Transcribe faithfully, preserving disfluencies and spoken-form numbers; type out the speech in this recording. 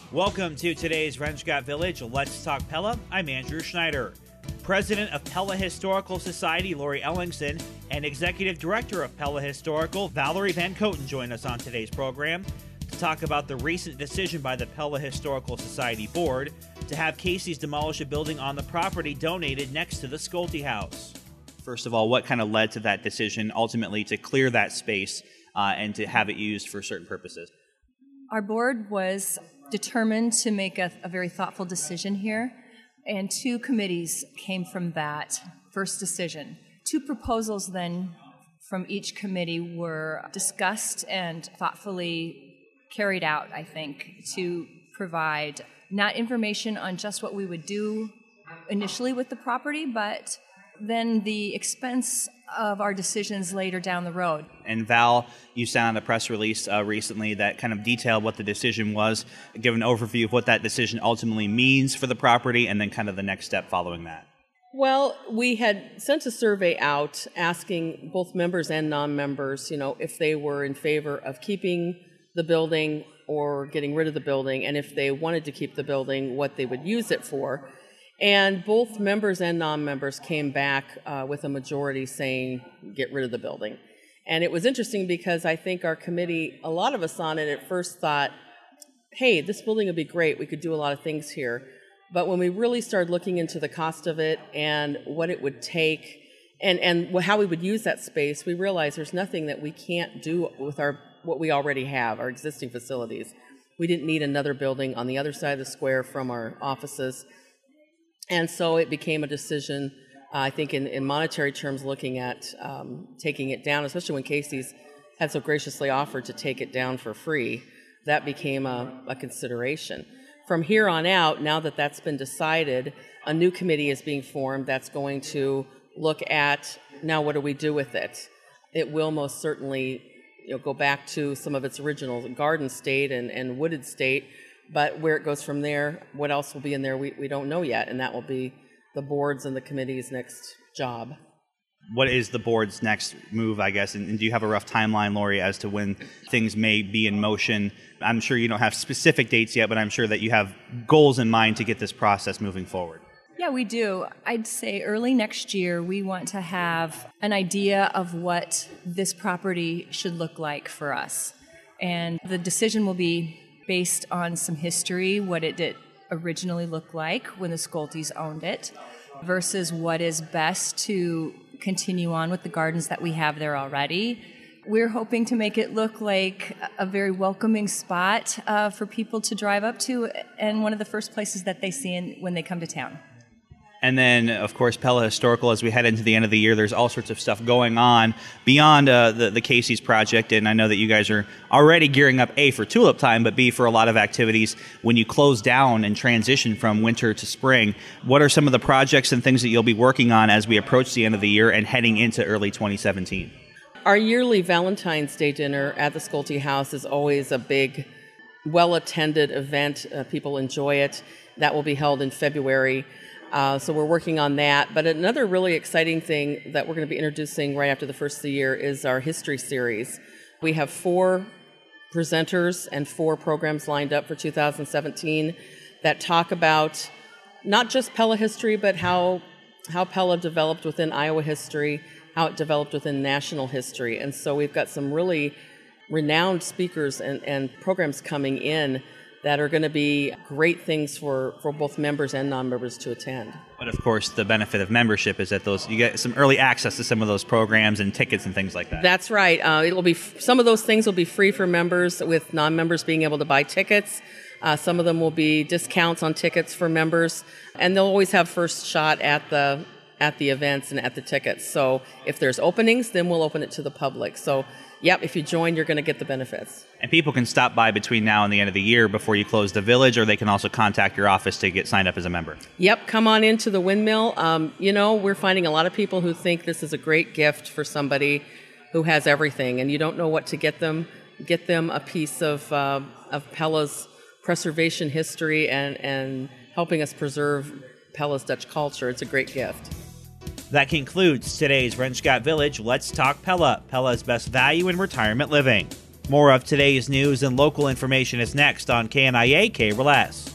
Welcome to today's Renschott Village Let's Talk Pella. I'm Andrew Schneider. President of Pella Historical Society, Lori Ellingson, and Executive Director of Pella Historical, Valerie Van Coten, join us on today's program to talk about the recent decision by the Pella Historical Society Board to have Casey's demolish a building on the property donated next to the Schulte House. First of all, what kind of led to that decision ultimately to clear that space uh, and to have it used for certain purposes? Our board was determined to make a, a very thoughtful decision here, and two committees came from that first decision. Two proposals then from each committee were discussed and thoughtfully carried out, I think, to provide not information on just what we would do initially with the property, but then the expense of our decisions later down the road. And Val, you sent out a press release uh, recently that kind of detailed what the decision was, give an overview of what that decision ultimately means for the property, and then kind of the next step following that. Well, we had sent a survey out asking both members and non-members, you know, if they were in favor of keeping the building or getting rid of the building, and if they wanted to keep the building, what they would use it for. And both members and non-members came back uh, with a majority saying, get rid of the building. And it was interesting because I think our committee, a lot of us on it at first thought, hey, this building would be great, we could do a lot of things here. But when we really started looking into the cost of it and what it would take and, and how we would use that space, we realized there's nothing that we can't do with our what we already have, our existing facilities. We didn't need another building on the other side of the square from our offices. And so it became a decision, uh, I think, in, in monetary terms, looking at um, taking it down, especially when Casey's had so graciously offered to take it down for free. That became a, a consideration. From here on out, now that that's been decided, a new committee is being formed that's going to look at, now what do we do with it? It will most certainly you know, go back to some of its original garden state and, and wooded state. But where it goes from there, what else will be in there, we, we don't know yet, and that will be the board's and the committee's next job. What is the board's next move, I guess, and, and do you have a rough timeline, Lori, as to when things may be in motion? I'm sure you don't have specific dates yet, but I'm sure that you have goals in mind to get this process moving forward. Yeah, we do. I'd say early next year, we want to have an idea of what this property should look like for us. And the decision will be based on some history, what it did originally look like when the Schultes owned it, versus what is best to continue on with the gardens that we have there already. We're hoping to make it look like a very welcoming spot uh, for people to drive up to, and one of the first places that they see in, when they come to town. And then, of course, Pella Historical, as we head into the end of the year, there's all sorts of stuff going on beyond uh, the, the Casey's project. And I know that you guys are already gearing up, A, for tulip time, but B, for a lot of activities when you close down and transition from winter to spring. What are some of the projects and things that you'll be working on as we approach the end of the year and heading into early twenty seventeen? Our yearly Valentine's Day dinner at the Schulte House is always a big, well-attended event. Uh, people enjoy it. That will be held in February. Uh, so we're working on that. But another really exciting thing that we're going to be introducing right after the first of the year is our history series. We have four presenters and four programs lined up for two thousand seventeen that talk about not just Pella history, but how how Pella developed within Iowa history, how it developed within national history. And so we've got some really renowned speakers and, and programs coming in that are going to be great things for, for both members and non-members to attend. But of course, the benefit of membership is that those you get some early access to some of those programs and tickets and things like that. That's right. Uh, it'll be some of those things will be free for members, with non-members being able to buy tickets. Uh, some of them will be discounts on tickets for members, and they'll always have first shot at the at the events and at the tickets. So if there's openings, then we'll open it to the public. So, yep, if you join, you're going to get the benefits. And people can stop by between now and the end of the year before you close the village, or they can also contact your office to get signed up as a member. Yep, come on into the Windmill. Um, you know, we're finding a lot of people who think this is a great gift for somebody who has everything, and you don't know what to get them. Get them a piece of uh, of Pella's preservation history and, and helping us preserve Pella's Dutch culture. It's a great gift. That concludes today's Renschott Village Let's Talk Pella, Pella's best value in retirement living. More of today's news and local information is next on K N I A K R L S.